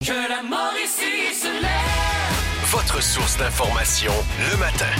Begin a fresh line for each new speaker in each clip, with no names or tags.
Que la Mauricie se lève.
Votre source d'information le matin.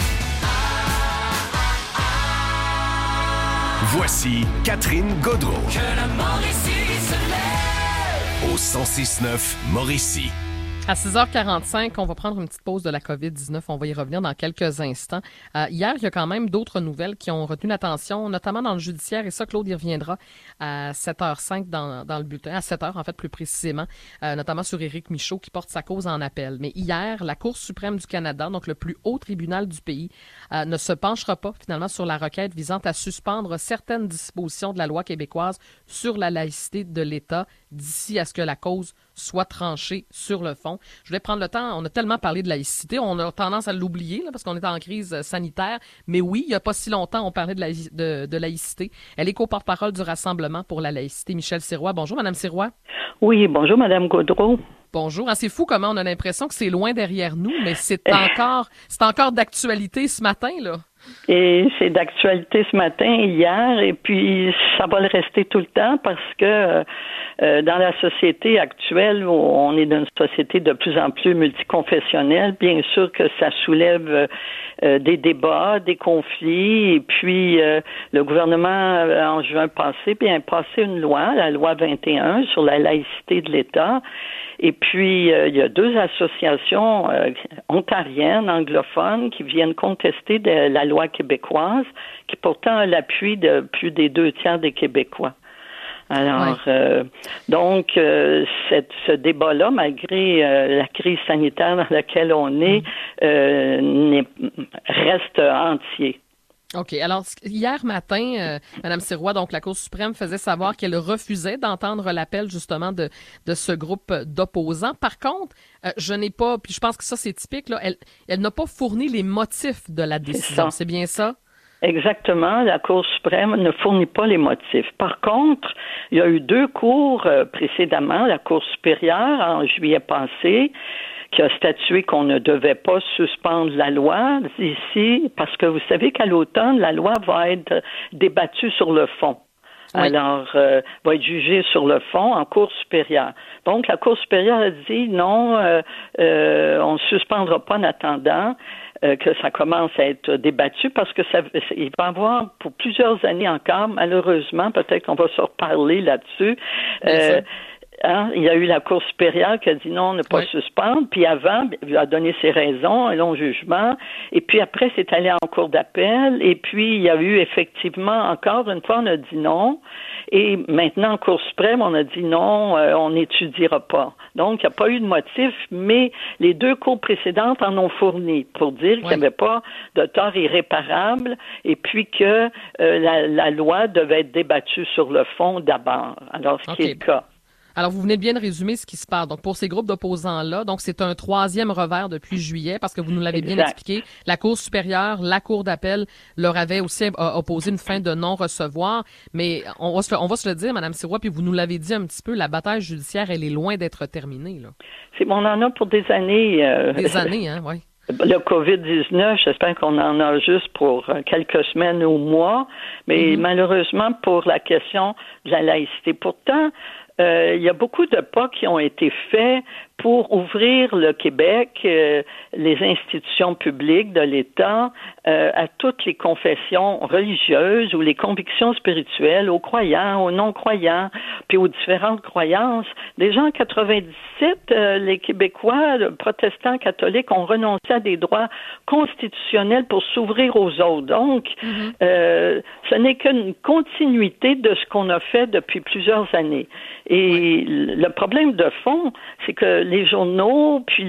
Voici Catherine Gaudreault.
Que la Mauricie se lève.
Au 106.9 Mauricie.
À 6h45, on va prendre une petite pause de la COVID-19. On va y revenir dans quelques instants. Hier, il y a quand même d'autres nouvelles qui ont retenu l'attention, notamment dans le judiciaire. Et ça, Claude y reviendra à 7h05 dans le bulletin, à 7h en fait plus précisément, notamment sur Éric Michaud qui porte sa cause en appel. Mais hier, la Cour suprême du Canada, donc le plus haut tribunal du pays, ne se penchera pas finalement sur la requête visant à suspendre certaines dispositions de la loi québécoise sur la laïcité de l'État d'ici à ce que la cause soit tranchée sur le fond. Je voulais prendre le temps, on a tellement parlé de laïcité, on a tendance à l'oublier là, parce qu'on est en crise sanitaire, mais oui, il n'y a pas si longtemps, on parlait de laïcité. Elle est co-porte-parole du Rassemblement pour la laïcité, Michèle Sirois. Bonjour, Madame Sirois.
Oui, bonjour, Madame Gaudreault.
Bonjour. C'est fou comment on a l'impression que c'est loin derrière nous, mais c'est encore d'actualité ce matin, là.
Et c'est d'actualité ce matin, hier, et puis ça va le rester tout le temps parce que dans la société actuelle, on est dans une société de plus en plus multiconfessionnelle. Bien sûr que ça soulève des débats, des conflits, et puis le gouvernement, en juin passé, a passé une loi, la loi 21, sur la laïcité de l'État. Et puis, il y a deux associations ontariennes, anglophones, qui viennent contester la loi québécoise, qui pourtant a l'appui de plus des 2/3 des Québécois. Alors, donc, ce débat-là, malgré la crise sanitaire dans laquelle on est, reste entier.
OK. Alors, hier matin, Mme Sirois, donc la Cour suprême, faisait savoir qu'elle refusait d'entendre l'appel, justement, de ce groupe d'opposants. Par contre, je n'ai pas, puis je pense que ça, c'est typique, là, elle n'a pas fourni les motifs de la décision. C'est bien ça?
Exactement. La Cour suprême ne fournit pas les motifs. Par contre, il y a eu deux cours précédemment, la Cour supérieure, en juillet passé, qui a statué qu'on ne devait pas suspendre la loi ici, parce que vous savez qu'à l'automne, la loi va être débattue sur le fond. Oui. Alors, va être jugée sur le fond en Cour supérieure. Donc, la Cour supérieure a dit non, on ne suspendra pas en attendant que ça commence à être débattu parce que il va y avoir pour plusieurs années encore, malheureusement, peut-être qu'on va se reparler là-dessus. Il y a eu la Cour supérieure qui a dit non, ne pas suspendre, puis avant, il a donné ses raisons, un long jugement, et puis après, c'est allé en cour d'appel, et puis il y a eu effectivement, encore une fois, on a dit non, et maintenant, en Cour suprême, on a dit non, on n'étudiera pas. Donc, il n'y a pas eu de motif, mais les deux cours précédentes en ont fourni pour dire qu'il n'y avait pas de tort irréparable, et puis que la loi devait être débattue sur le fond d'abord. Alors, ce qui est le cas.
Alors, vous venez de bien résumer ce qui se passe. Donc, pour ces groupes d'opposants-là, donc c'est un troisième revers depuis juillet, parce que vous nous l'avez bien expliqué. La Cour supérieure, la Cour d'appel leur avait aussi opposé une fin de non-recevoir. Mais on va se le dire, Mme Sirois, puis vous nous l'avez dit un petit peu, la bataille judiciaire, elle est loin d'être terminée, là.
On en a pour des années.
Des années, hein, oui.
Le COVID-19, j'espère qu'on en a juste pour quelques semaines ou mois, mais malheureusement pour la question de la laïcité. Pourtant, il y a beaucoup de pas qui ont été faits pour ouvrir le Québec, les institutions publiques de l'État, à toutes les confessions religieuses ou les convictions spirituelles, aux croyants, aux non-croyants, puis aux différentes croyances. Déjà en 97, les Québécois, protestants, catholiques, ont renoncé à des droits constitutionnels pour s'ouvrir aux autres. Donc, ce n'est qu'une continuité de ce qu'on a fait depuis plusieurs années. Et le problème de fond, c'est que les journaux, puis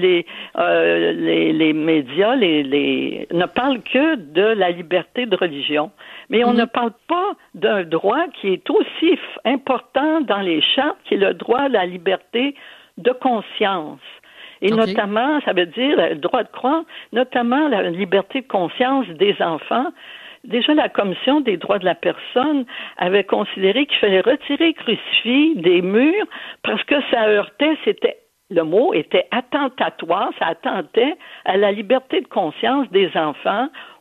les médias, ne parlent que de la liberté de religion. Mais on ne parle pas d'un droit qui est aussi important dans les chartes, qui est le droit à la liberté de conscience. Et notamment, ça veut dire le droit de croire, notamment la liberté de conscience des enfants. Déjà, la Commission des droits de la personne avait considéré qu'il fallait retirer les crucifix des murs parce que ça heurtait, le mot était attentatoire, ça attentait à la liberté de conscience des enfants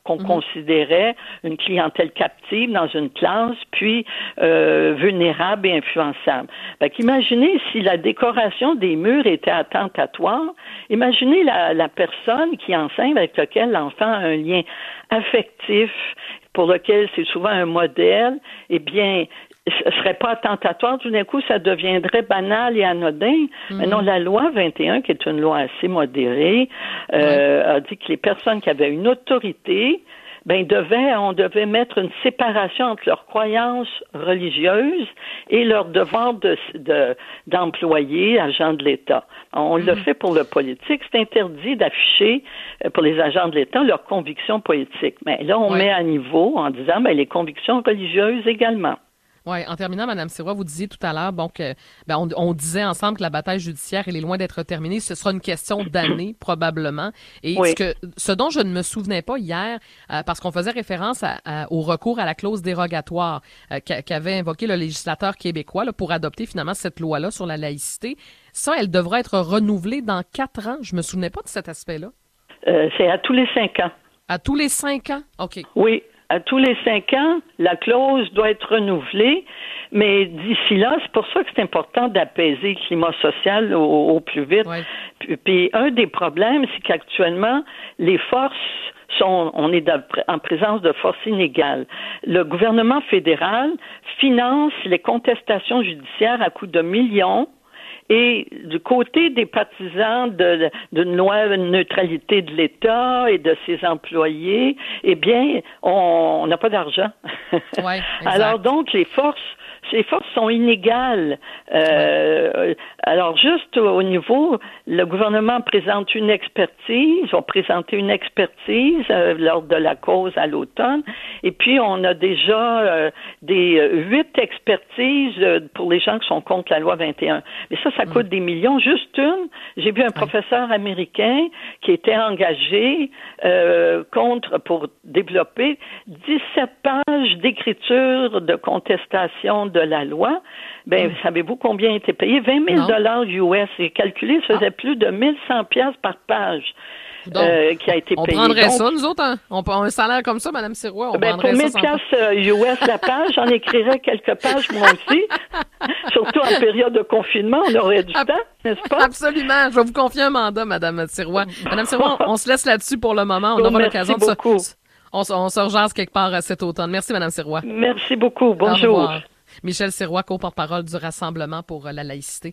qu'on considérait une clientèle captive dans une classe, puis vulnérable et influençable. Fait qu'imaginez si la décoration des murs était attentatoire, imaginez la personne qui enseigne avec laquelle l'enfant a un lien affectif, pour lequel c'est souvent un modèle, eh bien, ce serait pas attentatoire, tout d'un coup, ça deviendrait banal et anodin. Mais non, la loi 21, qui est une loi assez modérée, a dit que les personnes qui avaient une autorité, on devait mettre une séparation entre leurs croyances religieuses et leur devoir d'employés, agents de l'État. On le fait pour le politique. C'est interdit d'afficher pour les agents de l'État leurs convictions politiques. Mais là, on met à niveau en disant, les convictions religieuses également.
Oui, en terminant, Mme Sirois, vous disiez tout à l'heure on disait ensemble que la bataille judiciaire elle est loin d'être terminée. Ce sera une question d'années, probablement. Et ce dont je ne me souvenais pas hier, parce qu'on faisait référence au recours à la clause dérogatoire qu'avait invoqué le législateur québécois pour adopter finalement cette loi-là sur la laïcité, ça, elle devra être renouvelée dans 4 ans. Je me souvenais pas de cet aspect-là.
C'est à tous les 5 ans.
À tous les 5 ans? OK.
Oui. À tous les 5 ans, la clause doit être renouvelée, mais d'ici là, c'est pour ça que c'est important d'apaiser le climat social au plus vite. Ouais. Puis un des problèmes, c'est qu'actuellement, les forces on est en présence de forces inégales. Le gouvernement fédéral finance les contestations judiciaires à coût de millions. Et du côté des partisans d'une loi de neutralité de l'État et de ses employés, eh bien, on n'a pas d'argent.
Ouais,
alors donc, les forces sont inégales. Alors, juste au niveau, le gouvernement présente une expertise, va présenter une expertise lors de la cause à l'automne, et puis on a déjà des 8 expertises pour les gens qui sont contre la loi 21. Mais ça coûte des millions. Juste une, j'ai vu un professeur américain qui était engagé pour développer 17 pages d'écriture de contestation de la loi. Savez-vous combien était payé? 20 000 US. J'ai calculé, ça faisait plus de 1100 piastres par page. Qui a été payé.
On prendrait ça, nous autres, hein? On a un salaire comme ça, Mme Sirois, on prendrait
pour 1000
ça.
piastres US la page, j'en écrirais quelques pages moi aussi. Surtout en période de confinement, on aurait du temps, n'est-ce pas?
Absolument. Je vais vous confier un mandat, Mme Sirois. Mme Sirois, on se laisse là-dessus pour le moment. On aura l'occasion de on se rejase quelque part cet automne. Merci, Mme Sirois.
Merci beaucoup. Bonjour.
Michel Sirois, co-porte-parole du Rassemblement pour la laïcité.